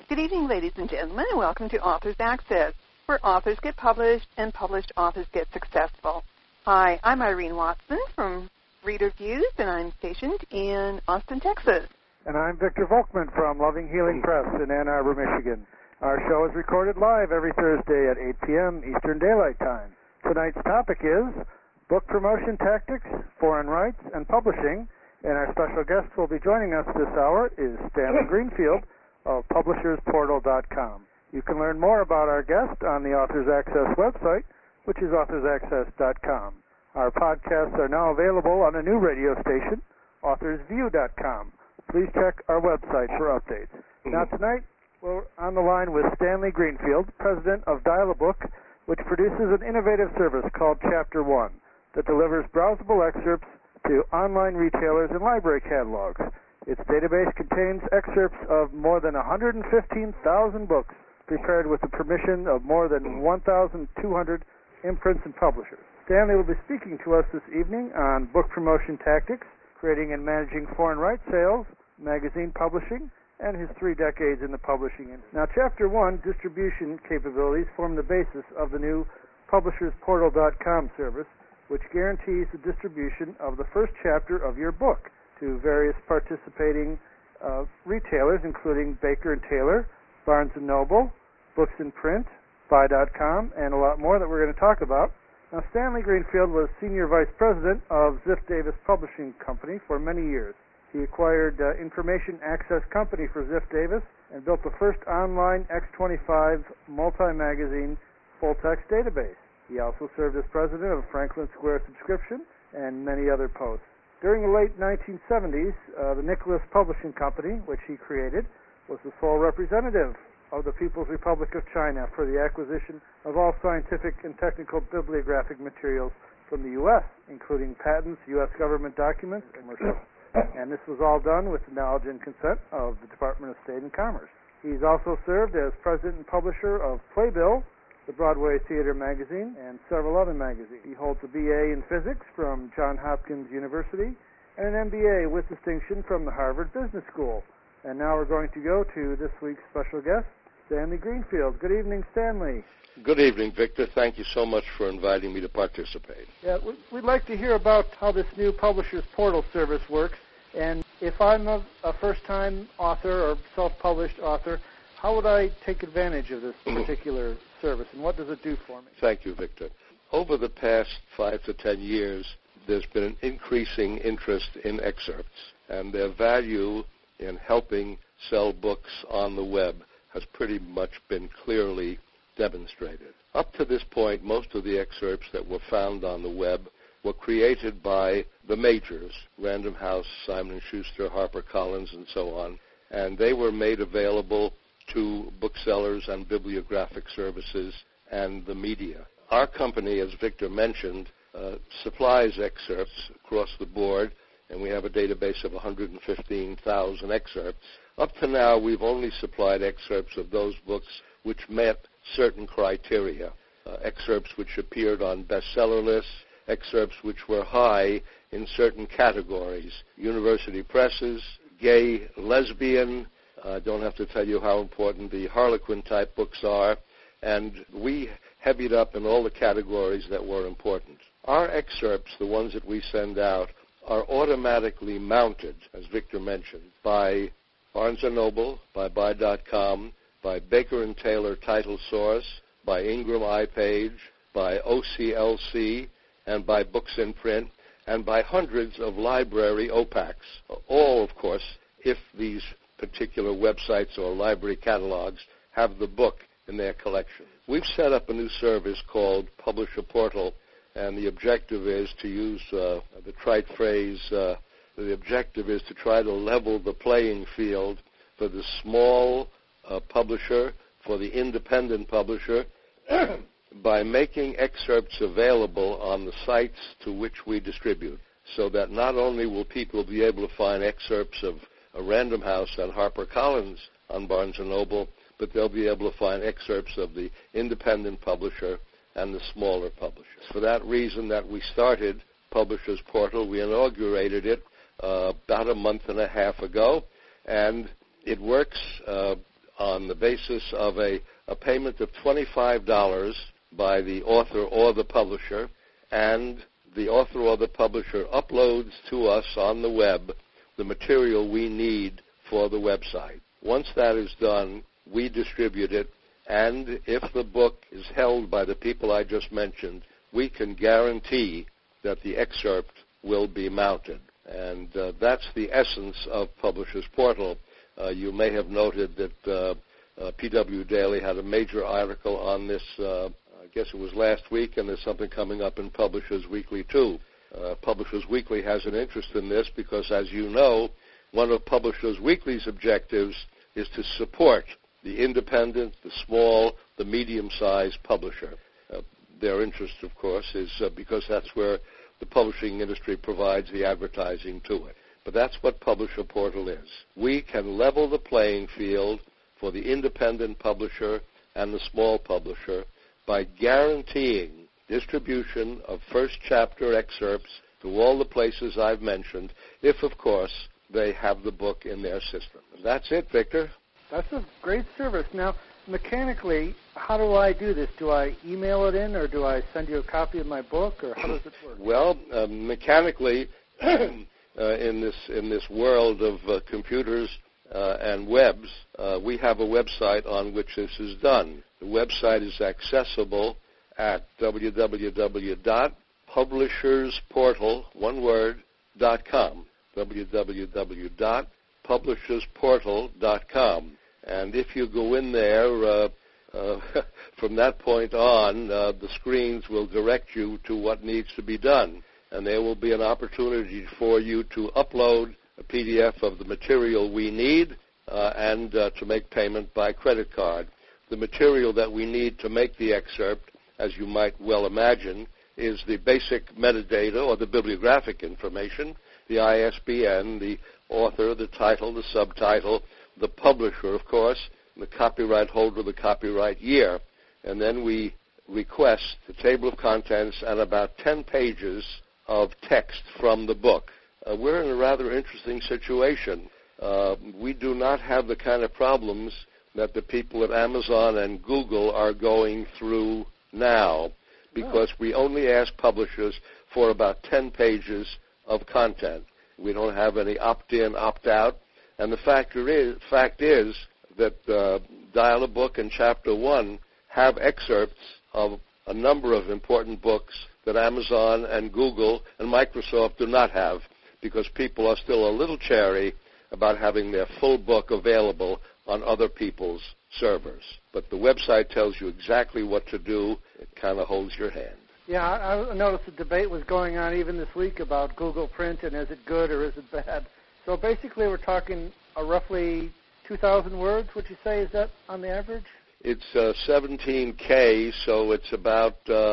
Good evening, ladies and gentlemen, and welcome to Authors Access, where authors get published and published authors get successful. Hi, I'm Irene Watson from Reader Views, and I'm stationed in Austin, Texas. And I'm Victor Volkman from Loving Healing Press in Ann Arbor, Michigan. Our show is recorded live every Thursday at 8 p.m. Eastern Daylight Time. Tonight's topic is book promotion tactics, foreign rights, and publishing. And our special guest who will be joining us this hour is Stanley Greenfield of PublishersPortal.com. You can learn more about our guest on the Authors Access website, which is AuthorsAccess.com. Our podcasts are now available on a new radio station, AuthorsView.com. Please check our website for updates. Now tonight, we're on the line with Stanley Greenfield, president of Dial-A-Book, which produces an innovative service called Chapter 1 that delivers browsable excerpts to online retailers and library catalogs. Its database contains excerpts of more than 115,000 books prepared with the permission of more than 1,200 imprints and publishers. Stanley will be speaking to us this evening on book promotion tactics, creating and managing foreign rights sales, magazine publishing, and his 3 decades in the publishing industry. Now, Chapter 1 distribution capabilities form the basis of the new PublishersPortal.com service, which guarantees the distribution of the first chapter of your book to various participating retailers, including Baker & Taylor, Barnes & Noble, Books in Print, Buy.com, and a lot more that we're going to talk about. Now, Stanley Greenfield was Senior Vice President of Ziff Davis Publishing Company for many years. He acquired Information Access Company for Ziff Davis and built the first online X25 multi-magazine full-text database. He also served as president of Franklin Square Subscription and many other posts. During the late 1970s, the Nicholas Publishing Company, which he created, was the sole representative of the People's Republic of China for the acquisition of all scientific and technical bibliographic materials from the U.S., including patents, U.S. government documents, and commercial. And this was all done with the knowledge and consent of the Department of State and Commerce. He's also served as president and publisher of Playbill, the Broadway Theater magazine, and several other magazines. He holds a BA in physics from Johns Hopkins University and an MBA with distinction from the Harvard Business School. And now we're going to go to this week's special guest, Stanley Greenfield. Good evening, Stanley. Good evening, Victor. Thank you so much for inviting me to participate. Yeah, we'd like to hear about how this new Publishers Portal service works. And if I'm a first-time author or self-published author, how would I take advantage of this particular service, and what does it do for me? Thank you, Victor. Over the past 5 to 10 years, there's been an increasing interest in excerpts, and their value in helping sell books on the web has pretty much been clearly demonstrated. Up to this point, most of the excerpts that were found on the web were created by the majors, Random House, Simon & Schuster, HarperCollins, and so on, and they were made available to booksellers and bibliographic services and the media. Our company, as Victor mentioned, supplies excerpts across the board, and we have a database of 115,000 excerpts. Up to now, we've only supplied excerpts of those books which met certain criteria, excerpts which appeared on bestseller lists, excerpts which were high in certain categories, university presses, gay, lesbian. I don't have to tell you how important the Harlequin-type books are, and we heavied up in all the categories that were important. Our excerpts, the ones that we send out, are automatically mounted, as Victor mentioned, by Barnes & Noble, by Buy.com, by Baker & Taylor Title Source, by Ingram iPage, by OCLC, and by Books in Print, and by hundreds of library OPACs, all, of course, if these particular websites or library catalogs have the book in their collection. We've set up a new service called Publisher Portal, and the objective is to use the trite phrase, the objective is to try to level the playing field for the small publisher, for the independent publisher, by making excerpts available on the sites to which we distribute, so that not only will people be able to find excerpts of Random House and HarperCollins on Barnes & Noble, but they'll be able to find excerpts of the independent publisher and the smaller publishers. For that reason that we started Publishers Portal, we inaugurated it about a month and a half ago, and it works on the basis of a payment of $25 by the author or the publisher, and the author or the publisher uploads to us on the web the material we need for the website. Once that is done, we distribute it, and if the book is held by the people I just mentioned, we can guarantee that the excerpt will be mounted. And that's the essence of Publishers Portal. You may have noted that PW Daily had a major article on this, I guess it was last week, and there's something coming up in Publishers Weekly too. Publishers Weekly has an interest in this because, as you know, one of Publishers Weekly's objectives is to support the independent, the small, the medium-sized publisher. Their interest, of course, is because that's where the publishing industry provides the advertising to it. But that's what Publisher Portal is. We can level the playing field for the independent publisher and the small publisher by guaranteeing distribution of first chapter excerpts to all the places I've mentioned, if, of course, they have the book in their system. And that's it, Victor. That's a great service. Now, mechanically, how do I do this? Do I email it in, or do I send you a copy of my book, or how does it work? Well, mechanically, in this world of computers and webs, we have a website on which this is done. The website is accessible at www.publishersportal.com, www.publishersportal.com. And if you go in there, from that point on, the screens will direct you to what needs to be done. And there will be an opportunity for you to upload a PDF of the material we need and to make payment by credit card. The material that we need to make the excerpt, as you might well imagine, is the basic metadata or the bibliographic information, the ISBN, the author, the title, the subtitle, the publisher, of course, the copyright holder, the copyright year. And then we request the table of contents and about 10 pages of text from the book. We're in a rather interesting situation. We do not have the kind of problems that the people at Amazon and Google are going through now, because we only ask publishers for about 10 pages of content. We don't have any opt-in, opt-out. And the fact is that Dial-A-Book and Chapter 1 have excerpts of a number of important books that Amazon and Google and Microsoft do not have, because people are still a little chary about having their full book available on other people's servers. But the website tells you exactly what to do. It kind of holds your hand. Yeah, I noticed a debate was going on even this week about Google Print and is it good or is it bad. So basically we're talking roughly 2,000 words, would you say? Is that on the average? It's 17K, so it's about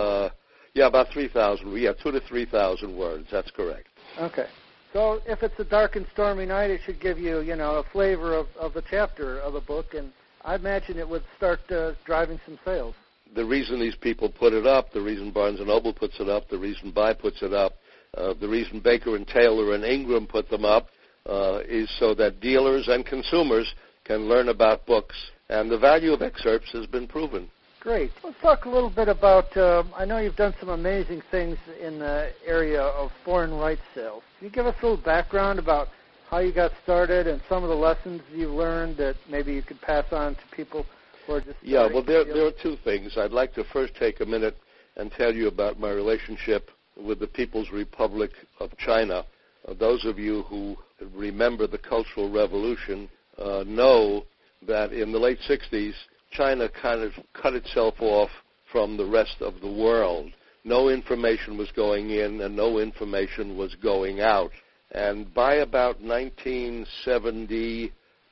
3,000. Yeah, 2,000 to 3,000 words. That's correct. Okay. So if it's a dark and stormy night, it should give you, a flavor of the chapter of the book, and I imagine it would start driving some sales. The reason these people put it up, the reason Barnes & Noble puts it up, the reason Buy puts it up, the reason Baker & Taylor and Ingram put them up is so that dealers and consumers can learn about books, and the value of excerpts has been proven. Great. Let's talk a little bit about, I know you've done some amazing things in the area of foreign rights sales. Can you give us a little background about how you got started and some of the lessons you've learned that maybe you could pass on to people who are just starting? Yeah, well, there are two things. I'd like to first take a minute and tell you about my relationship with the People's Republic of China. Those of you who remember the Cultural Revolution know that in the late 60s, China kind of cut itself off from the rest of the world. No information was going in and no information was going out. And by about 1970,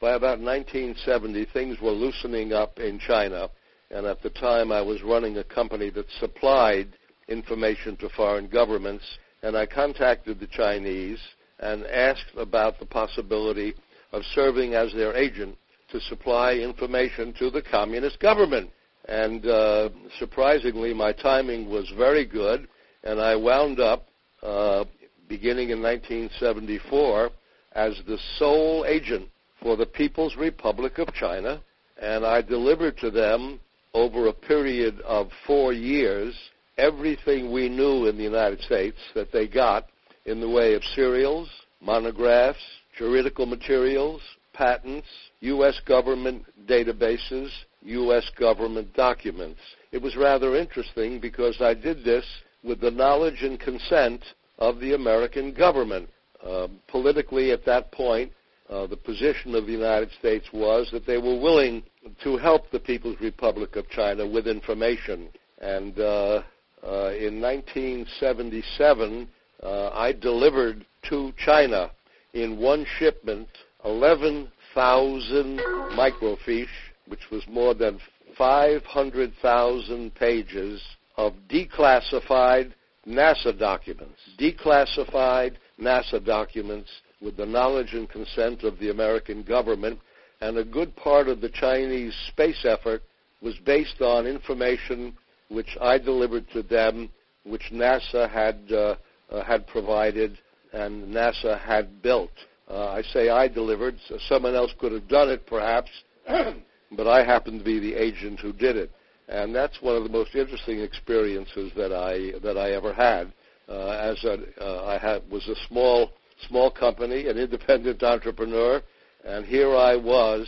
things were loosening up in China. And at the time, I was running a company that supplied information to foreign governments. And I contacted the Chinese and asked about the possibility of serving as their agent to supply information to the communist government. And surprisingly, my timing was very good, and I wound up, beginning in 1974, as the sole agent for the People's Republic of China and I delivered to them over a period of 4 years everything we knew in the United States that they got in the way of serials, monographs, juridical materials, patents, U.S. government databases, U.S. government documents. It was rather interesting because I did this with the knowledge and consent of the American government. Politically, at that point, the position of the United States was that they were willing to help the People's Republic of China with information. And in 1977, I delivered to China in one shipment 11,000 microfiche, which was more than 500,000 pages of declassified NASA documents. Declassified NASA documents with the knowledge and consent of the American government, and a good part of the Chinese space effort was based on information which I delivered to them, which NASA had provided and NASA had built. I say I delivered. So someone else could have done it, perhaps, but I happened to be the agent who did it. And that's one of the most interesting experiences that I ever had. I was a small company, an independent entrepreneur, and here I was,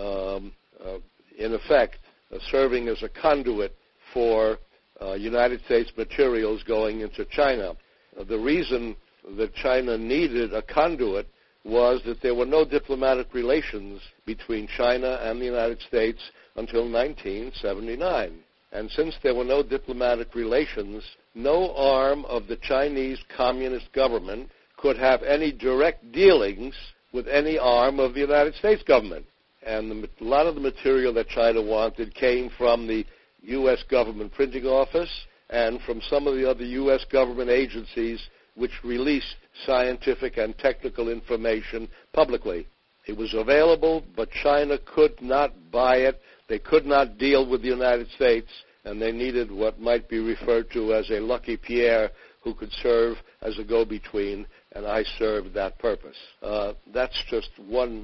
in effect, serving as a conduit for United States materials going into China. The reason that China needed a conduit was that there were no diplomatic relations between China and the United States until 1979. And since there were no diplomatic relations, no arm of the Chinese Communist government could have any direct dealings with any arm of the United States government. And a lot of the material that China wanted came from the U.S. government printing office and from some of the other U.S. government agencies which released scientific and technical information publicly. It was available, but China could not buy it. They could not deal with the United States, and they needed what might be referred to as a Lucky Pierre who could serve as a go-between, and I served that purpose. That's just one,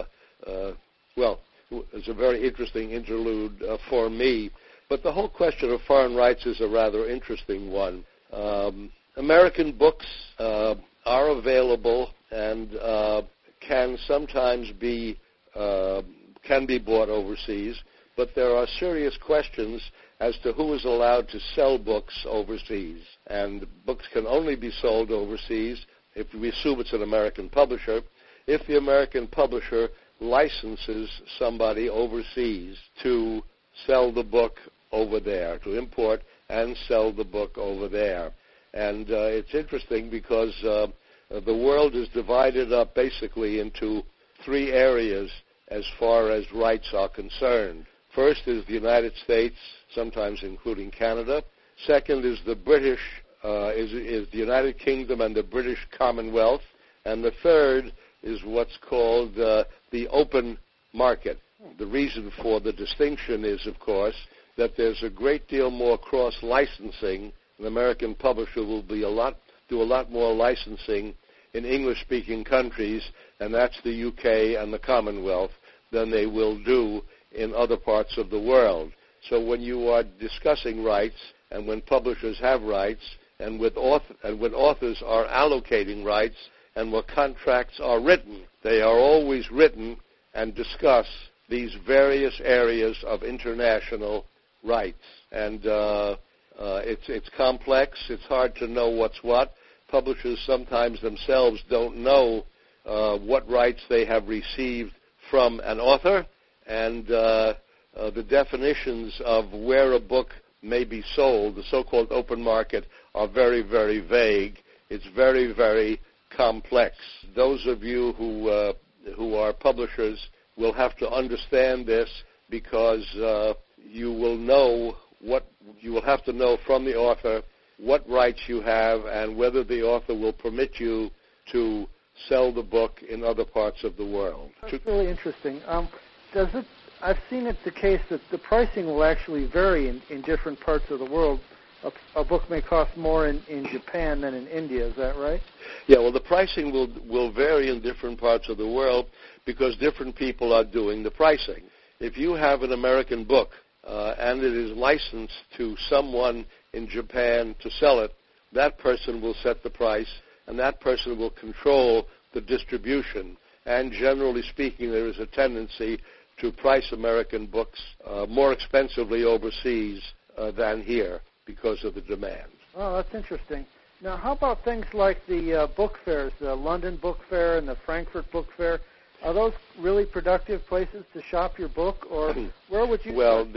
it's a very interesting interlude for me. But the whole question of foreign rights is a rather interesting one. American books are available and can sometimes be bought overseas, but there are serious questions as to who is allowed to sell books overseas. And books can only be sold overseas if we assume it's an American publisher, if the American publisher licenses somebody overseas to sell the book over there, to import and sell the book over there. And it's interesting because the world is divided up basically into three areas as far as rights are concerned. First is the United States, sometimes including Canada. Second is the British, is the United Kingdom and the British Commonwealth. And the third is what's called the open market. The reason for the distinction is, of course, that there's a great deal more cross-licensing. An American publisher will do a lot more licensing in English-speaking countries, and that's the UK and the Commonwealth, than they will do in other parts of the world. So when you are discussing rights, and when publishers have rights, and when authors are allocating rights, and when contracts are written, they are always written and discuss these various areas of international rights. And it's complex. It's hard to know what's what. Publishers sometimes themselves don't know what rights they have received from an author, and the definitions of where a book may be sold, the so-called open market, are very, very vague. It's very, very complex. Those of you who are publishers will have to understand this, because you will have to know from the author what rights you have and whether the author will permit you to sell the book in other parts of the world. That's really interesting. I've seen it the case that the pricing will actually vary in different parts of the world. A book may cost more in Japan than in India. Is that right? Yeah, well, the pricing will vary in different parts of the world because different people are doing the pricing. if you have an American book and it is licensed to someone in Japan to sell it, that person will set the price, and that person will control the distribution. And generally speaking, there is a tendency to price American books more expensively overseas than here because of the demand. Oh, that's interesting. Now, how about things like the book fairs, the London Book Fair and the Frankfurt Book Fair? Are those really productive places to shop your book, or where would you? Well,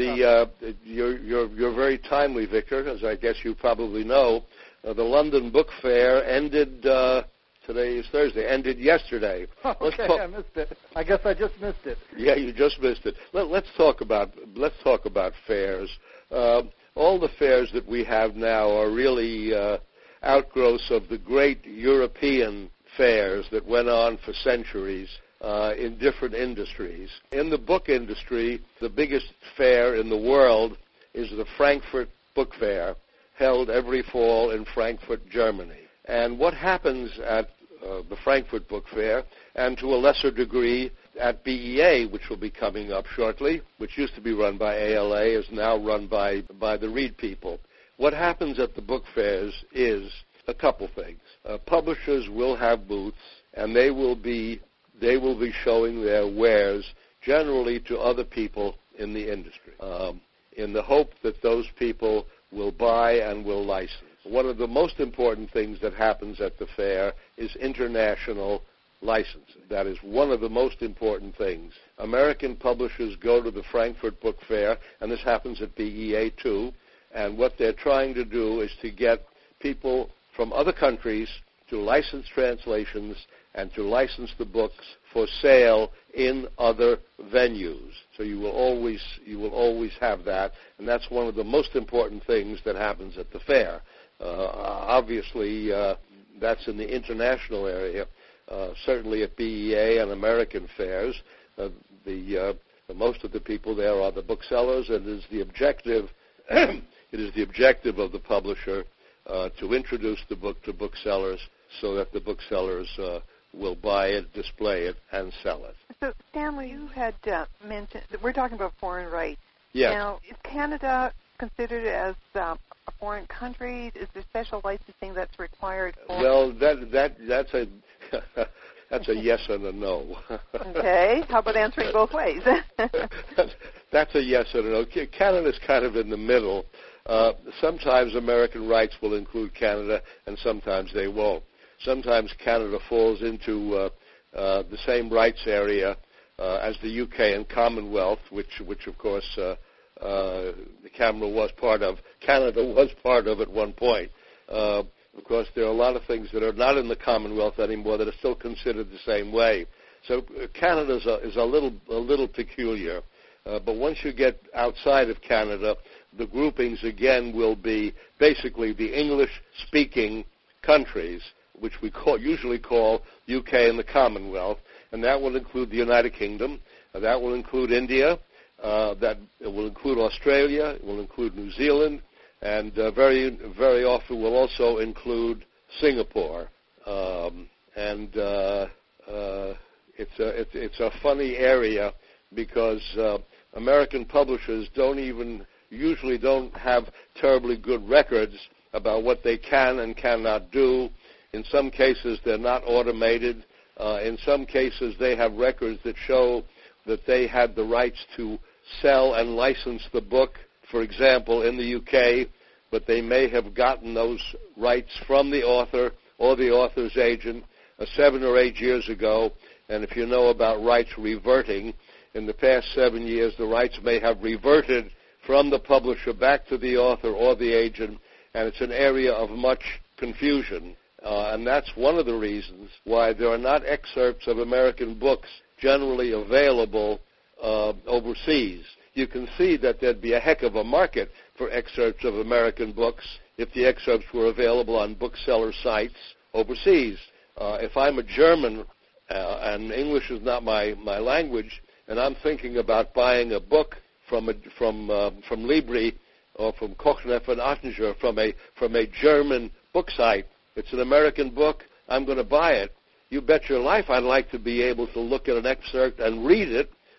you're very timely, Victor, as I guess you probably know. The London Book Fair ended. Today is Thursday. Ended yesterday. Okay, I missed it. I guess I just missed it. Yeah, you just missed it. Let's talk about fairs. All the fairs that we have now are really outgrowths of the great European fairs that went on for centuries in different industries. In the book industry, the biggest fair in the world is the Frankfurt Book Fair, held every fall in Frankfurt, Germany. And what happens at the Frankfurt Book Fair, and to a lesser degree at BEA, which will be coming up shortly, which used to be run by ALA, is now run by the Reed people. What happens at the book fairs is a couple things. Publishers will have booths, and they will be showing their wares generally to other people in the industry, in the hope that those people will buy and will license. One of the most important things that happens at the fair is international licensing. That is one of the most important things. American publishers go to the Frankfurt Book Fair, and this happens at BEA too, and what they're trying to do is to get people from other countries to license translations and to license the books for sale in other venues. So you will always have that, and that's one of the most important things that happens at the fair. Obviously, that's in the international area. Certainly at BEA and American fairs, most of the people there are the booksellers, and it is the objective of the publisher to introduce the book to booksellers so that the booksellers will buy it, display it, and sell it. So, Stanley, you had mentioned that we're talking about foreign rights. Yes. Now, is Canada considered as a foreign country? Is there special licensing that's required for? Well, that's a that's a yes and a no. Okay. How about answering both ways? That's a yes and a no. Canada's kind of in the middle. Sometimes American rights will include Canada, and sometimes they won't. Sometimes Canada falls into the same rights area as the UK and Commonwealth, which of course Canada was part of at one point. Of course, there are a lot of things that are not in the Commonwealth anymore that are still considered the same way. So Canada is a little peculiar. But once you get outside of Canada, the groupings again will be basically the English-speaking countries, which we usually call UK and the Commonwealth, and that will include the United Kingdom, that will include India, that will include Australia, it will include New Zealand, and very, very often will also include Singapore. It's a funny area because American publishers usually don't have terribly good records about what they can and cannot do. In some cases, they're not automated. In some cases, they have records that show that they had the rights to sell and license the book, for example, in the UK, but they may have gotten those rights from the author or the author's agent 7 or 8 years ago. And if you know about rights reverting, in the past 7 years, the rights may have reverted from the publisher back to the author or the agent, and it's an area of much confusion. And that's one of the reasons why there are not excerpts of American books generally available overseas. You can see that there'd be a heck of a market for excerpts of American books if the excerpts were available on bookseller sites overseas. If I'm a German and English is not my language, and I'm thinking about buying a book from Libri or from Kochneff and Ottinger from a German book site, it's an American book, I'm going to buy it. You bet your life I'd like to be able to look at an excerpt and read it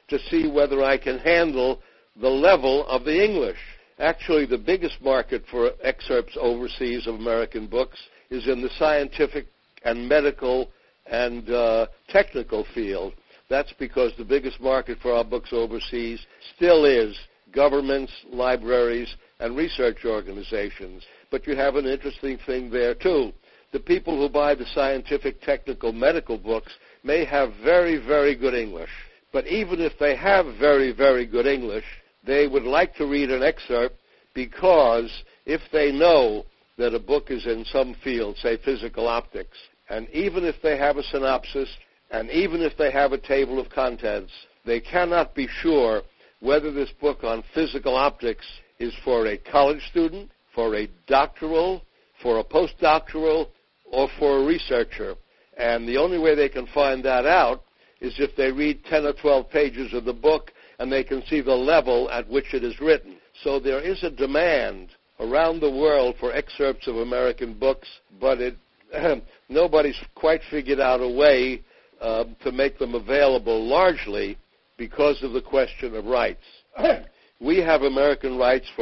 to see whether I can handle the level of the English. Actually, the biggest market for excerpts overseas of American books is in the scientific and medical and technical field. That's because the biggest market for our books overseas still is governments, libraries, and research organizations. But you have an interesting thing there, too. The people who buy the scientific, technical, medical books may have very, very good English. But even if they have very, very good English, they would like to read an excerpt because if they know that a book is in some field, say physical optics, and even if they have a synopsis, and even if they have a table of contents, they cannot be sure whether this book on physical optics is for a college student, for a doctoral, for a postdoctoral, or for a researcher. And the only way they can find that out is if they read 10 or 12 pages of the book and they can see the level at which it is written. So there is a demand around the world for excerpts of American books, but nobody's quite figured out a way to make them available largely because of the question of rights. We have American rights for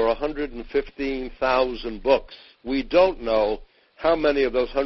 115,000 books. We don't know how many of those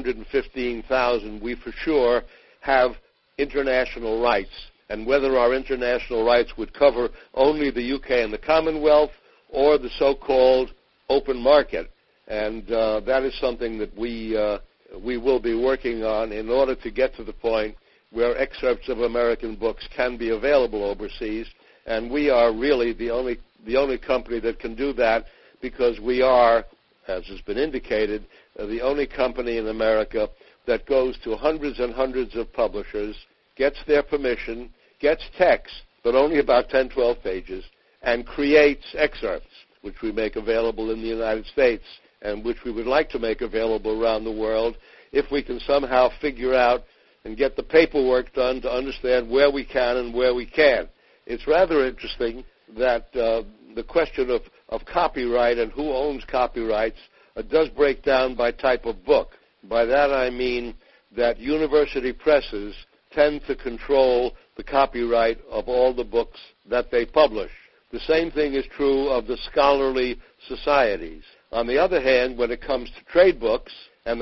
115,000 we for sure have international rights, and whether our international rights would cover only the UK and the Commonwealth or the so-called open market. And that is something that we will be working on in order to get to the point where excerpts of American books can be available overseas. And we are really the only company that can do that, because we are, as has been indicated, the only company in America that goes to hundreds and hundreds of publishers, gets their permission, gets text, but only about 10, 12 pages, and creates excerpts, which we make available in the United States and which we would like to make available around the world if we can somehow figure out and get the paperwork done to understand where we can and where we can't. It's rather interesting that the question of copyright and who owns copyrights does break down by type of book. By that I mean that university presses tend to control the copyright of all the books that they publish. The same thing is true of the scholarly societies. On the other hand, when it comes to trade books, and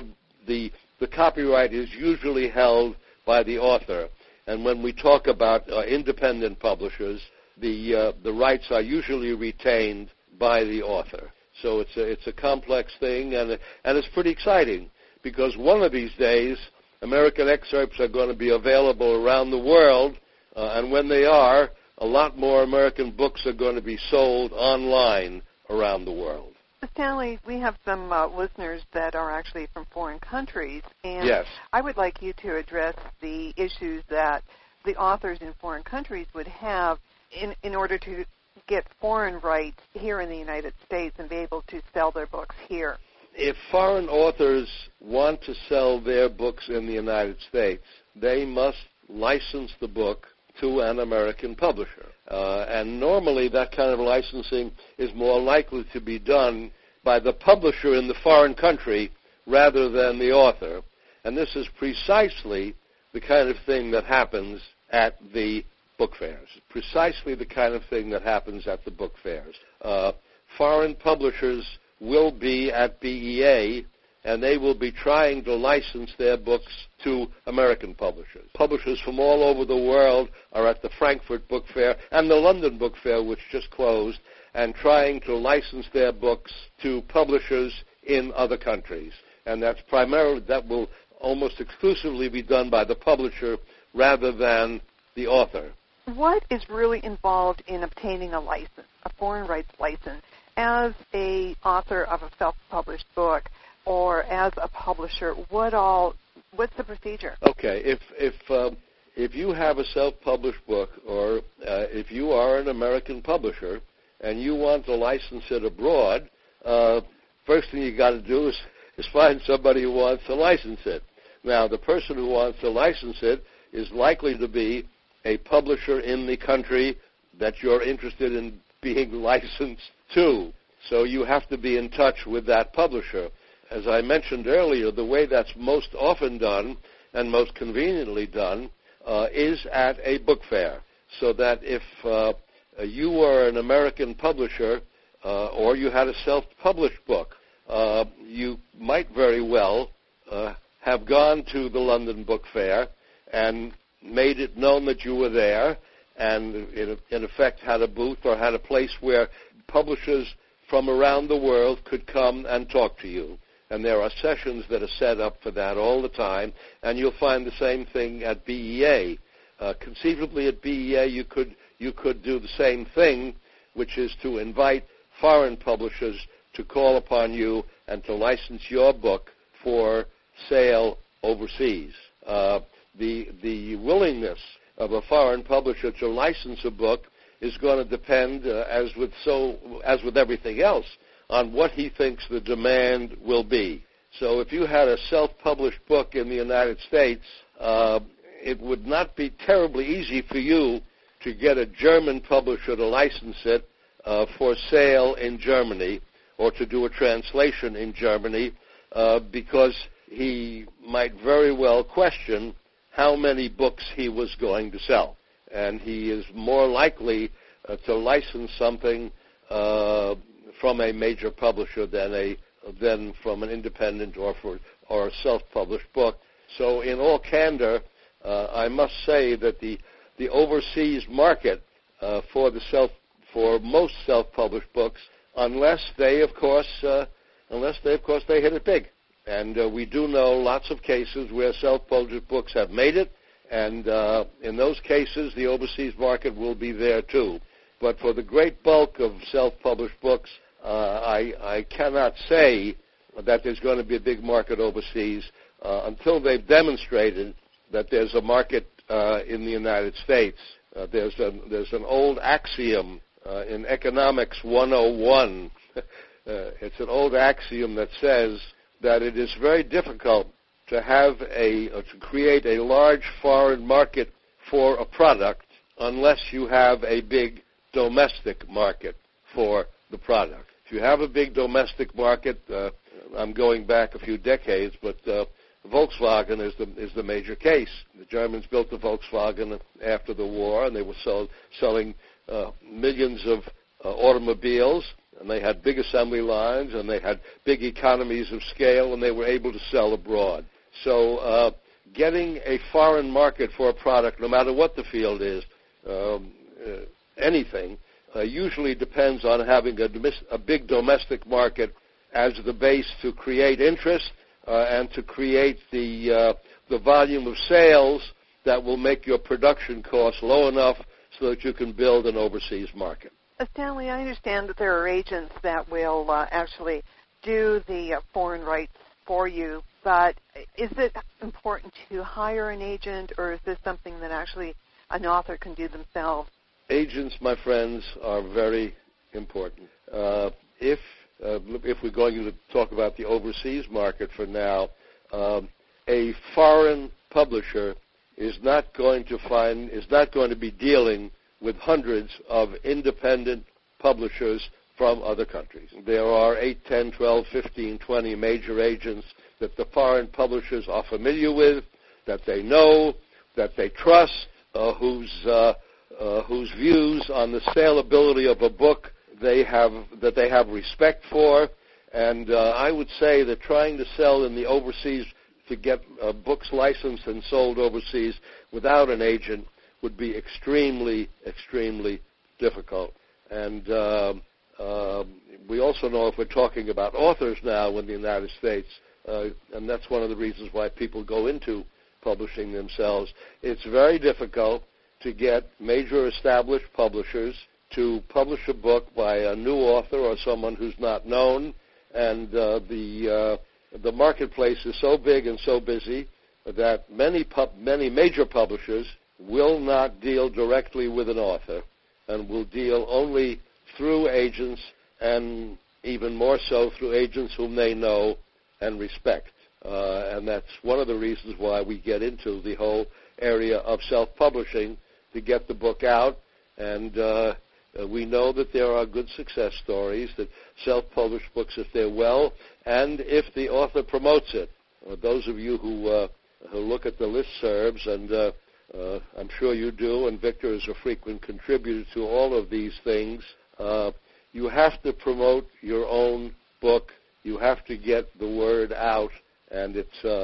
the copyright is usually held by the author. And when we talk about independent publishers, the rights are usually retained by the author. So it's a complex thing, and it's pretty exciting, because one of these days, American excerpts are going to be available around the world, and when they are, a lot more American books are going to be sold online around the world. Stanley, we have some listeners that are actually from foreign countries, and yes. I would like you to address the issues that the authors in foreign countries would have in order to get foreign rights here in the United States and be able to sell their books here. If foreign authors want to sell their books in the United States, they must license the book to an American publisher. And normally that kind of licensing is more likely to be done by the publisher in the foreign country rather than the author. And this is precisely the kind of thing that happens at the book fairs. Precisely the kind of thing that happens at the book fairs. Foreign publishers will be at BEA, and they will be trying to license their books to American publishers. Publishers from all over the world are at the Frankfurt Book Fair and the London Book Fair, which just closed, and trying to license their books to publishers in other countries. And that will almost exclusively be done by the publisher rather than the author. What is really involved in obtaining a license, a foreign rights license, as an author of a self-published book or as a publisher? What's the procedure? Okay, if you have a self-published book, or if you are an American publisher and you want to license it abroad, first thing you got to do is find somebody who wants to license it. Now, the person who wants to license it is likely to be a publisher in the country that you're interested in being licensed to. So you have to be in touch with that publisher. As I mentioned earlier, the way that's most often done and most conveniently done is at a book fair. so that if you were an American publisher or you had a self-published book, you might very well have gone to the London Book Fair and made it known that you were there, and in effect had a booth or had a place where publishers from around the world could come and talk to you. And there are sessions that are set up for that all the time, and you'll find the same thing at BEA. Conceivably at BEA you could do the same thing, which is to invite foreign publishers to call upon you and to license your book for sale overseas. The willingness of a foreign publisher to license a book is going to depend, as with everything else, on what he thinks the demand will be. So if you had a self-published book in the United States, it would not be terribly easy for you to get a German publisher to license it for sale in Germany or to do a translation in Germany because he might very well question how many books he was going to sell. And he is more likely to license something from a major publisher than from an independent or a self-published book. So in all candor, I must say that the overseas market for most self-published books, unless they of course they hit it big. And we do know lots of cases where self-published books have made it, and in those cases the overseas market will be there too. But for the great bulk of self-published books, I cannot say that there's going to be a big market overseas until they've demonstrated that there's a market in the United States. There's an old axiom in Economics 101. It's an old axiom that says that it is very difficult to create a large foreign market for a product unless you have a big domestic market for the product. If you have a big domestic market, I'm going back a few decades, but Volkswagen is the major case. The Germans built the Volkswagen after the war, and they were selling millions of automobiles, and they had big assembly lines, and they had big economies of scale, and they were able to sell abroad. So getting a foreign market for a product, no matter what the field is, anything, usually depends on having a big domestic market as the base to create interest and to create the volume of sales that will make your production costs low enough so that you can build an overseas market. Stanley, I understand that there are agents that will actually do the foreign rights for you, but is it important to hire an agent, or is this something that actually an author can do themselves? Agents, my friends, are very important. If we're going to talk about the overseas market for now, a foreign publisher is not going to be dealing with hundreds of independent publishers from other countries. There are 8, 10, 12, 15, 20 major agents that the foreign publishers are familiar with, that they know, that they trust, whose views on the saleability of a book they have respect for. And I would say that trying to sell in the overseas, to get books licensed and sold overseas without an agent would be extremely, extremely difficult. And we also know, if we're talking about authors now in the United States, and that's one of the reasons why people go into publishing themselves, it's very difficult to get major established publishers to publish a book by a new author or someone who's not known. And the marketplace is so big and so busy that many major publishers will not deal directly with an author and will deal only through agents, and even more so through agents whom they know and respect. And that's one of the reasons why we get into the whole area of self-publishing, to get the book out. And we know that there are good success stories, that self-published books, if they're well, and if the author promotes it. Those of you who look at the listservs and I'm sure you do, and Victor is a frequent contributor to all of these things. You have to promote your own book. You have to get the word out, and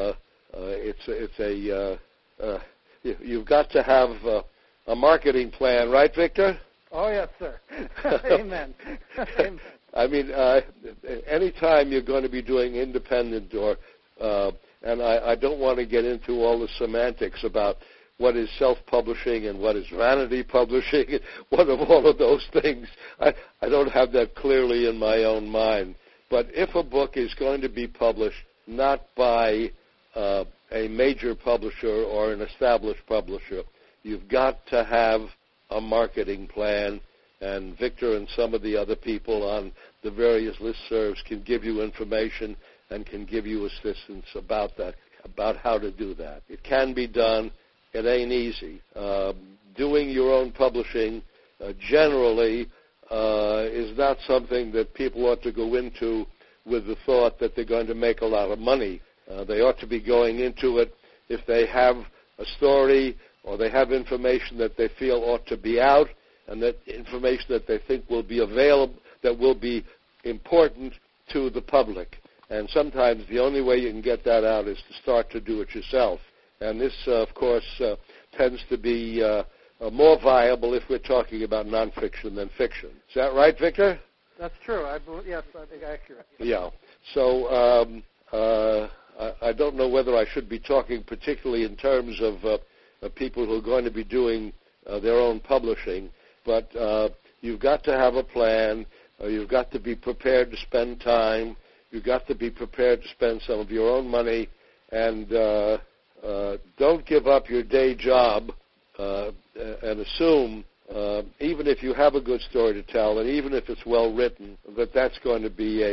you've got to have a marketing plan, right, Victor? Oh, yes, sir. Amen. Amen. I mean, anytime you're going to be doing independent and I don't want to get into all the semantics about what is self-publishing and what is vanity publishing, what of all of those things. I don't have that clearly in my own mind. But if a book is going to be published not by a major publisher or an established publisher, you've got to have a marketing plan, and Victor and some of the other people on the various listservs can give you information and can give you assistance about that, about how to do that. It can be done. It ain't easy. Doing your own publishing generally is not something that people ought to go into with the thought that they're going to make a lot of money. They ought to be going into it if they have a story or they have information that they feel ought to be out, and that information that they think will be available, that will be important to the public. And sometimes the only way you can get that out is to start to do it yourself. And this, of course, tends to be more viable if we're talking about nonfiction than fiction. Is that right, Victor? That's true. Yes, I think accurate. Yeah. So I don't know whether I should be talking particularly in terms of people who are going to be doing their own publishing, but you've got to have a plan. You've got to be prepared to spend time. You've got to be prepared to spend some of your own money, and don't give up your day job and assume, even if you have a good story to tell, and even if it's well written, that that's going to be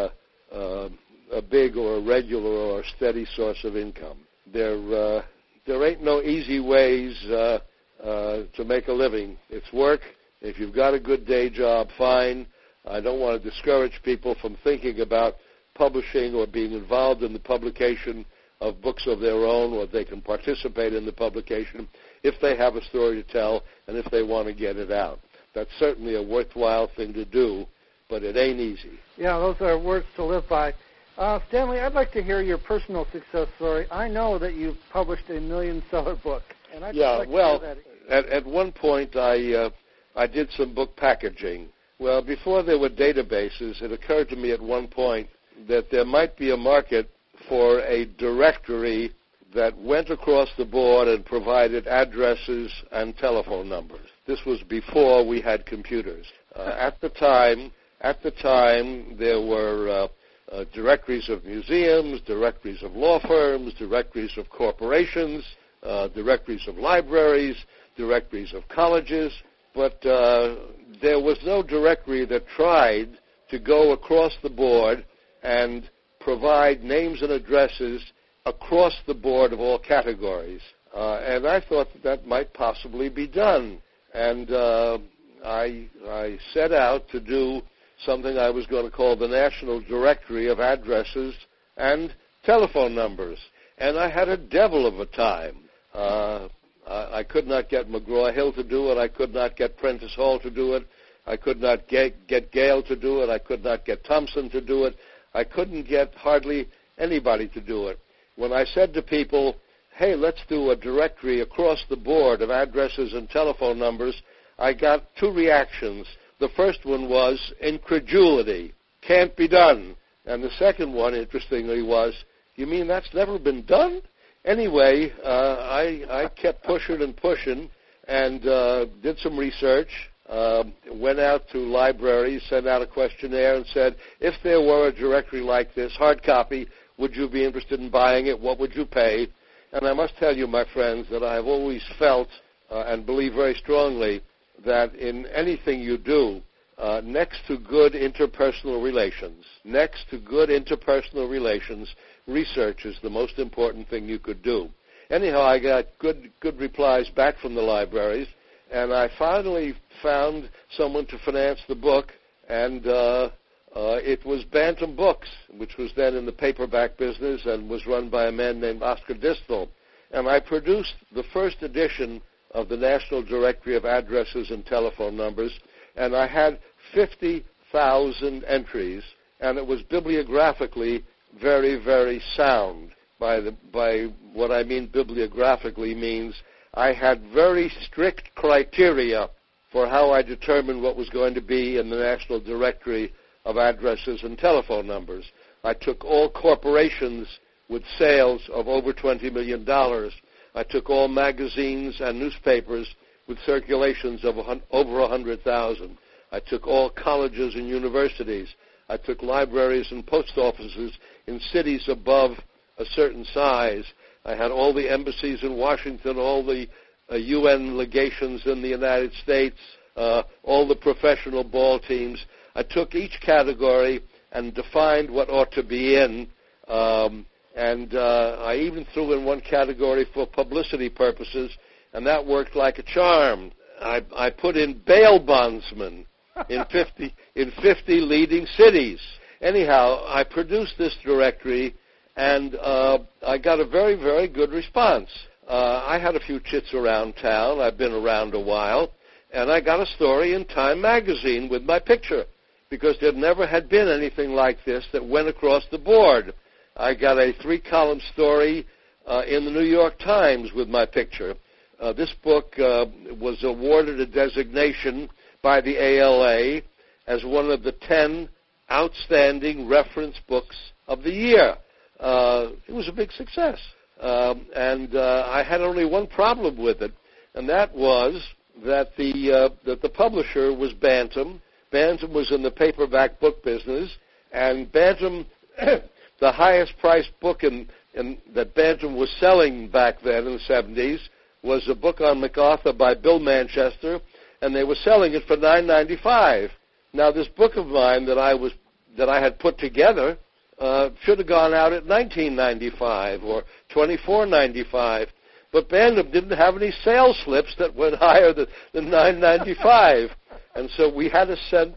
a big or a regular or a steady source of income. There ain't no easy ways to make a living. It's work. If you've got a good day job, fine. I don't want to discourage people from thinking about publishing or being involved in the publication of books of their own, or they can participate in the publication if they have a story to tell and if they want to get it out. That's certainly a worthwhile thing to do, but it ain't easy. Yeah, those are words to live by. Stanley, I'd like to hear your personal success story. I know that you've published a million-seller book, and I'd like to hear that. At one point I did some book packaging. Well, before there were databases, it occurred to me at one point that there might be a market for a directory that went across the board and provided addresses and telephone numbers. This was before we had computers. At the time, there were directories of museums, directories of law firms, directories of corporations, directories of libraries, directories of colleges, but there was no directory that tried to go across the board and provide names and addresses across the board of all categories. And I thought that might possibly be done. And I set out to do something I was going to call the National Directory of Addresses and Telephone Numbers. And I had a devil of a time. I could not get McGraw-Hill to do it. I could not get Prentice Hall to do it. I could not get Gale to do it. I could not get Thompson to do it. I couldn't get hardly anybody to do it. When I said to people, hey, let's do a directory across the board of addresses and telephone numbers, I got two reactions. The first one was incredulity. Can't be done. And the second one, interestingly, was, you mean that's never been done? Anyway, I kept pushing and pushing and did some research, went out to libraries, sent out a questionnaire and said, if there were a directory like this, hard copy, would you be interested in buying it? What would you pay? And I must tell you, my friends, that I have always felt and believe very strongly that in anything you do, next to good interpersonal relations, research is the most important thing you could do. Anyhow, I got good replies back from the libraries, and I finally found someone to finance the book, and it was Bantam Books, which was then in the paperback business and was run by a man named Oscar Distel. and I produced the first edition of the National Directory of Addresses and Telephone Numbers, and I had 50,000 entries, and it was bibliographically very, very sound. By what I mean bibliographically means I had very strict criteria for how I determined what was going to be in the National Directory of Addresses and Telephone Numbers. I took all corporations with sales of over $20 million. I took all magazines and newspapers with circulations of over 100,000. I took all colleges and universities. I took libraries and post offices in cities above a certain size. I had all the embassies in Washington, all the UN legations in the United States, all the professional ball teams. I took each category and defined what ought to be in, and I even threw in one category for publicity purposes, and that worked like a charm. I put in bail bondsmen in 50 leading cities. Anyhow, I produced this directory, and I got a very, very good response. I had a few chits around town. I've been around a while, and I got a story in Time magazine with my picture, because there never had been anything like this that went across the board. I got a 3-column story in the New York Times with my picture. This book was awarded a designation by the ALA as one of the 10 outstanding reference books of the year. It was a big success. And I had only one problem with it, and that was that the publisher was Bantam. Bantam was in the paperback book business, and Bantam, the highest priced book that Bantam was selling back then in the 70s was a book on MacArthur by Bill Manchester, and they were selling it for $9.95. Now, this book of mine that I had put together should have gone out at $19.95 or $24.95, but Bantam didn't have any sales slips that went higher than $9.95, and so we had to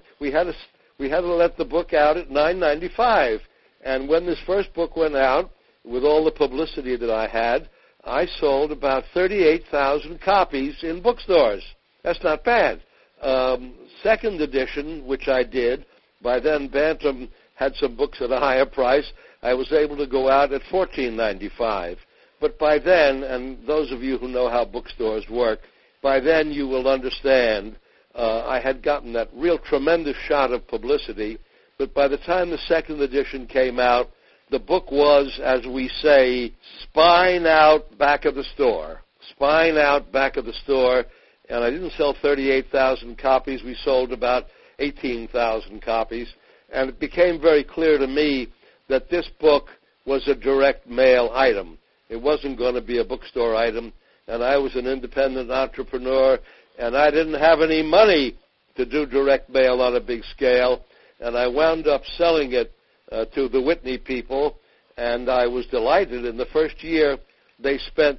let the book out at $9.95. And when this first book went out, with all the publicity that I had, I sold about 38,000 copies in bookstores. That's not bad. Second edition, which I did, by then Bantam had some books at a higher price. I was able to go out at $14.95. But by then, and those of you who know how bookstores work, by then you will understand I had gotten that real tremendous shot of publicity. But by the time the second edition came out, the book was, as we say, spine out back of the store. Spine out back of the store. And I didn't sell 38,000 copies. We sold about 18,000 copies. And it became very clear to me that this book was a direct mail item. It wasn't going to be a bookstore item. And I was an independent entrepreneur, and I didn't have any money to do direct mail on a big scale. And I wound up selling it to the Whitney people, and I was delighted. In the first year, they spent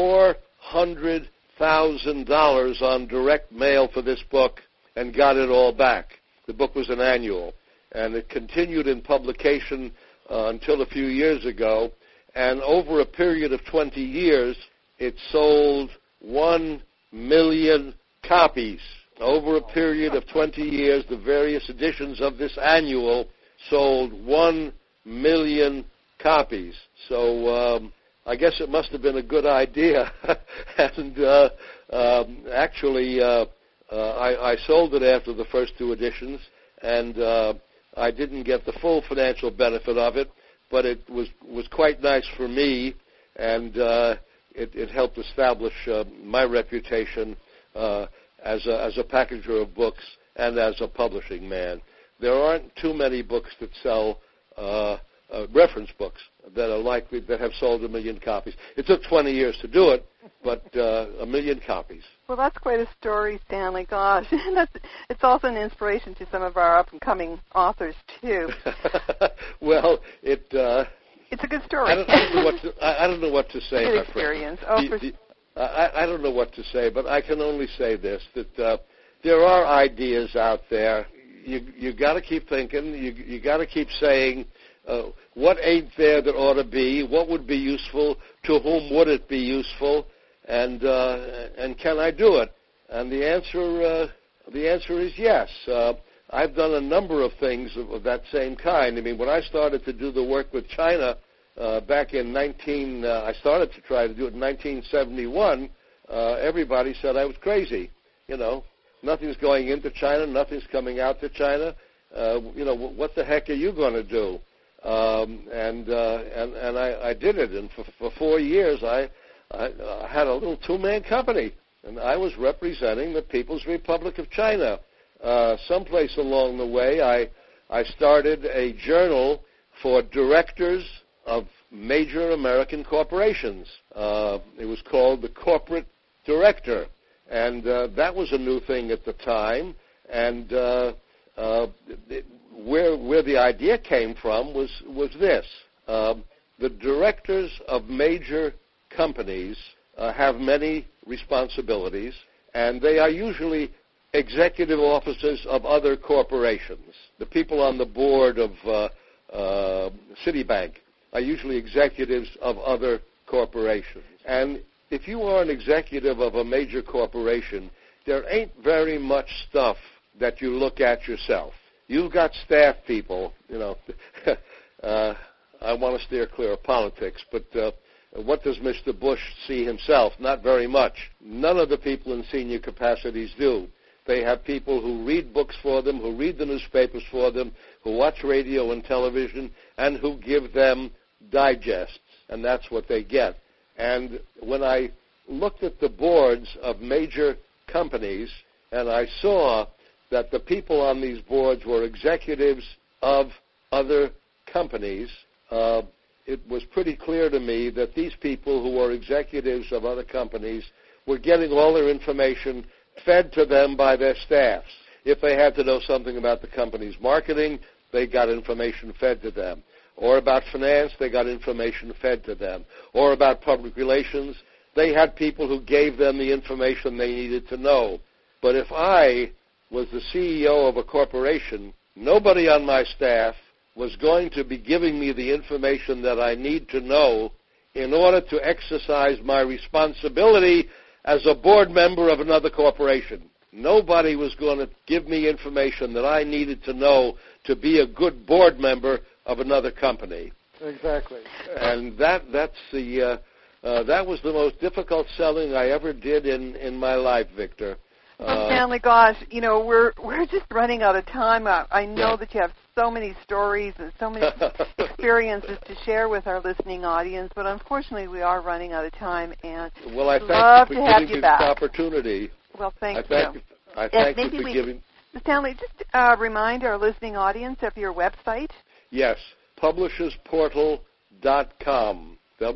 $400,000 on direct mail for this book and got it all back. The book was an annual, and it continued in publication until a few years ago. And over a period of 20 years, it sold 1 million copies. Over a period of 20 years, the various editions of this annual sold 1 million copies. So I guess it must have been a good idea. And actually, I sold it after the first 2 editions, and I didn't get the full financial benefit of it, but it was quite nice for me, and it helped establish my reputation as a packager of books and as a publishing man. There aren't too many books that sell reference books that have sold 1 million copies. It took 20 years to do it, but 1 million copies. Well, that's quite a story, Stanley. Gosh, it's also an inspiration to some of our up-and-coming authors, too. Well, it's a good story. I don't know what to say, good my experience. friend. I don't know what to say, but I can only say this, that there are ideas out there. You got to keep thinking. You got to keep saying, what ain't there that ought to be? What would be useful? To whom would it be useful? And can I do it? And the answer is yes. I've done a number of things of that same kind. I mean, when I started to do the work with China back in I started to try to do it in 1971. Everybody said I was crazy. You know, nothing's going into China, nothing's coming out to China. What the heck are you going to do? And I did it, and for 4 years I had a little two-man company, and I was representing the People's Republic of China. Someplace along the way, I started a journal for directors of major American corporations. It was called the Corporate Director, and that was a new thing at the time. And where the idea came from was this. The directors of major companies have many responsibilities, and they are usually executive officers of other corporations. The people on the board of Citibank are usually executives of other corporations. And if you are an executive of a major corporation, there ain't very much stuff that you look at yourself. You've got staff people, I want to steer clear of politics, but what does Mr. Bush see himself? Not very much. None of the people in senior capacities do. They have people who read books for them, who read the newspapers for them, who watch radio and television, and who give them digests, and that's what they get. And when I looked at the boards of major companies, and I saw that the people on these boards were executives of other companies, it was pretty clear to me that these people who were executives of other companies were getting all their information fed to them by their staffs. If they had to know something about the company's marketing, they got information fed to them. Or about finance, they got information fed to them. Or about public relations, they had people who gave them the information they needed to know. But if I was the CEO of a corporation, nobody on my staff was going to be giving me the information that I need to know in order to exercise my responsibility as a board member of another corporation. Nobody was going to give me information that I needed to know to be a good board member of another company. Exactly. And that was the most difficult selling I ever did in my life, Victor. Well, Stanley, gosh, we're just running out of time. I know that you have so many stories and so many experiences to share with our listening audience, but unfortunately we are running out of time. And well, I love thank you to for have giving you me back. this opportunity. Well, thank I you. thank you for giving. Stanley, just remind our listening audience of your website. Yes, publishersportal.com.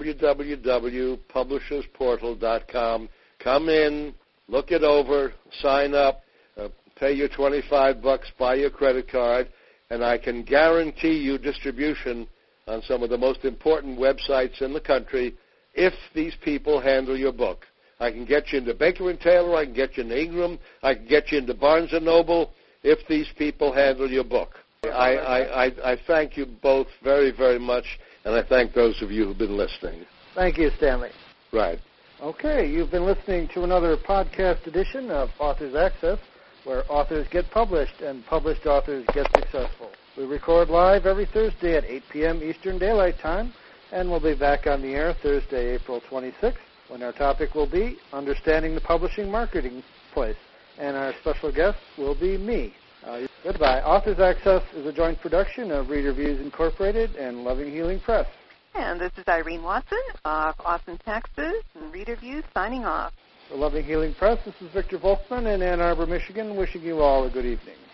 www.publishersportal.com. Come in. Look it over, sign up, pay your $25, buy your credit card, and I can guarantee you distribution on some of the most important websites in the country if these people handle your book. I can get you into Baker & Taylor, I can get you into Ingram, I can get you into Barnes & Noble if these people handle your book. I thank you both very, very much, and I thank those of you who've been listening. Thank you, Stanley. Right. Okay, you've been listening to another podcast edition of Authors Access, where authors get published and published authors get successful. We record live every Thursday at 8 p.m. Eastern Daylight Time, and we'll be back on the air Thursday, April 26th, when our topic will be Understanding the Publishing Marketing Place, and our special guest will be me. Goodbye. Authors Access is a joint production of Reader Views Incorporated and Loving Healing Press. And this is Irene Watson of Austin, Texas, and Reader Views signing off. For Loving Healing Press, this is Victor Volkman in Ann Arbor, Michigan, wishing you all a good evening.